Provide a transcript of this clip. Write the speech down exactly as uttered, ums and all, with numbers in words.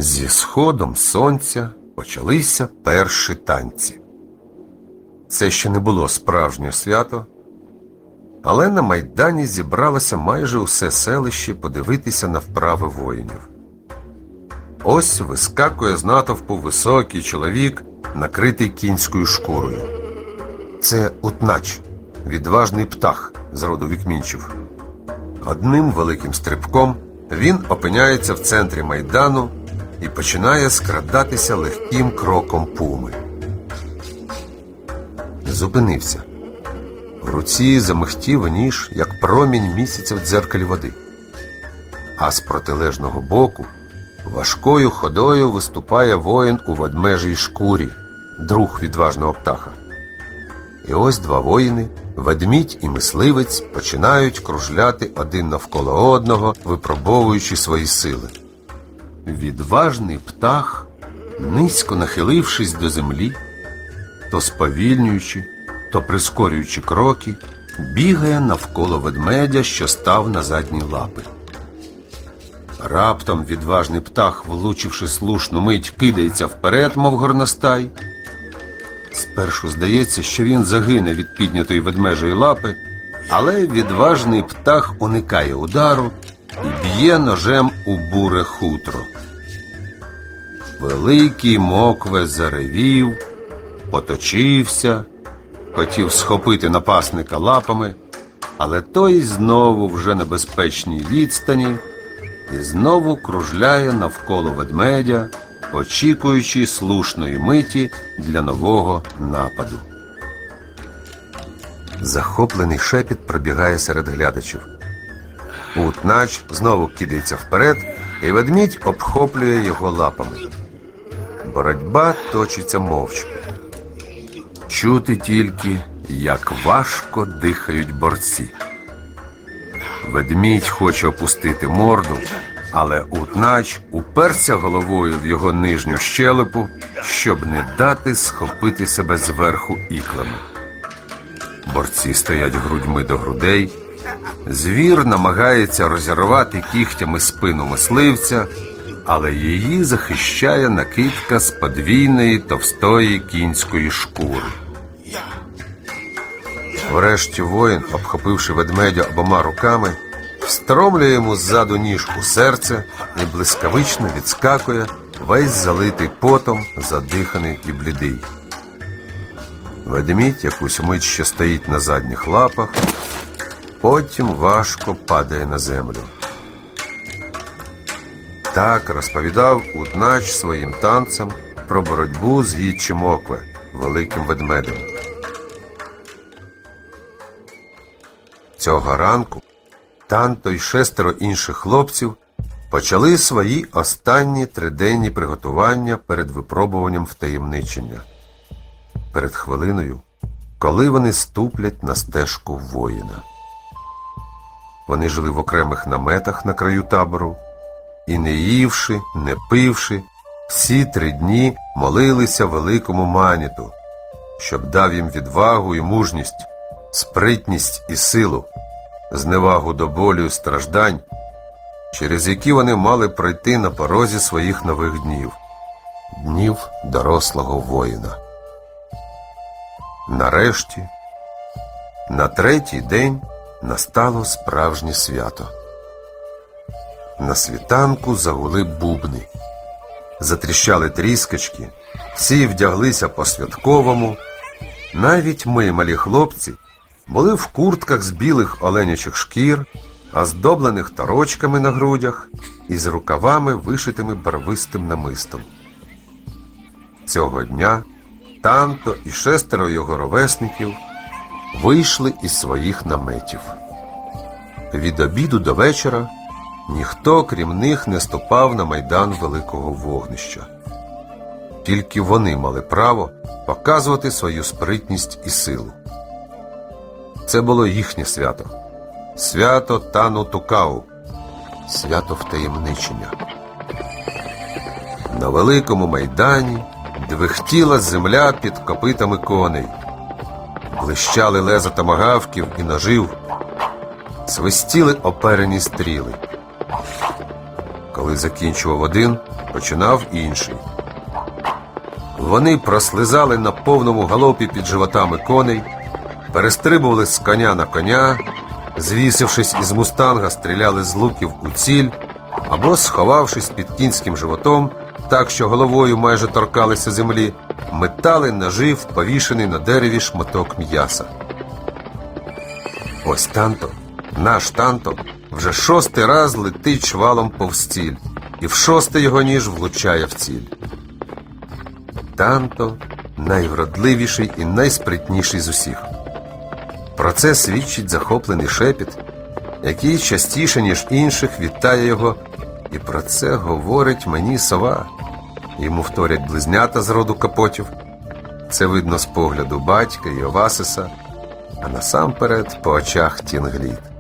Зі сходом сонця почалися перші танці. Це ще не було справжнє свято, але на Майдані зібралося майже усе селище подивитися на вправи воїнів. Ось вискакує з натовпу високий чоловік, накритий кінською шкурою. Це Утнач, відважний птах з роду Вікмінців. Одним великим стрибком він опиняється в центрі Майдану і починає скрадатися легким кроком пуми. Зупинився. В руці замихтів ніж, як промінь місяця в дзеркалі води. А з протилежного боку важкою ходою виступає воїн у ведмежій шкурі, друг відважного птаха. І ось два воїни, ведмідь і мисливець, починають кружляти один навколо одного, випробовуючи свої сили. Відважний птах, низько нахилившись до землі, то сповільнюючи, то прискорюючи кроки, бігає навколо ведмедя, що став на задні лапи. Раптом відважний птах, влучивши слушну мить, кидається вперед, мов горностай. Спершу здається, що він загине від піднятої ведмежої лапи, але відважний птах уникає удару і б'є ножем у буре хутро. Великий Мокве заревів, поточився, хотів схопити напасника лапами, але той знову вже на безпечній відстані і знову кружляє навколо ведмедя, очікуючи слушної миті для нового нападу. Захоплений шепіт пробігає серед глядачів. Утнач знову кидається вперед, і ведмідь обхоплює його лапами. Боротьба точиться мовчки. Чути тільки, як важко дихають борці. Ведмідь хоче опустити морду, але Утнач уперся головою в його нижню щелепу, щоб не дати схопити себе зверху іклами. Борці стоять грудьми до грудей. Звір намагається розірвати кігтями спину мисливця, але її захищає накидка з подвійної товстої кінської шкури. Врешті воїн, обхопивши ведмедя обома руками, встромлює йому ззаду ніж у серце і блискавично відскакує, весь залитий потом, задиханий і блідий. Ведмідь якусь мить ще стоїть на задніх лапах, потім важко падає на землю. Так розповідав Утнач своїм танцем про боротьбу з Гічі Мокве, великим ведмедем. Цього ранку Танто й шестеро інших хлопців почали свої останні триденні приготування перед випробуванням втаємничення. Перед хвилиною, коли вони ступлять на стежку воїна. Вони жили в окремих наметах на краю табору і, не ївши, не пивши, всі три дні молилися великому Маніту, щоб дав їм відвагу і мужність, спритність і силу, зневагу до болю і страждань, через які вони мали пройти на порозі своїх нових днів, днів дорослого воїна. Нарешті, на третій день настало справжнє свято. На світанку загули бубни, затріщали тріскачки, всі вдяглися по-святковому. Навіть ми, малі хлопці, були в куртках з білих оленячих шкір, оздоблених торочками на грудях і з рукавами, вишитими барвистим намистом. Цього дня Танто і шестеро його ровесників вийшли із своїх наметів. Від обіду до вечора ніхто, крім них, не ступав на майдан великого вогнища. Тільки вони мали право показувати свою спритність і силу. Це було їхнє свято. Свято Тану-Тукау. Свято втаємничення. На великому майдані двихтіла земля під копитами коней. Блищали леза томагавків і ножів. Свистіли оперені стріли. Коли закінчував один, починав інший. Вони прослизали на повному галопі під животами коней, перестрибували з коня на коня, звісившись із мустанга, стріляли з луків у ціль, або, сховавшись під кінським животом, так що головою майже торкалися землі, метали ножи в повішений на дереві шматок м'яса. Ось Танто, наш Танто, вже шостий раз летить швалом повз ціль, і в шосте його ніж влучає в ціль. Танто найвродливіший і найспритніший з усіх. Про це свідчить захоплений шепіт, який частіше, ніж інших, вітає його, і про це говорить мені сова. Йому вторять близнята з роду Капотів. Це видно з погляду батька і Овасиса, а насамперед по очах Тінгліт.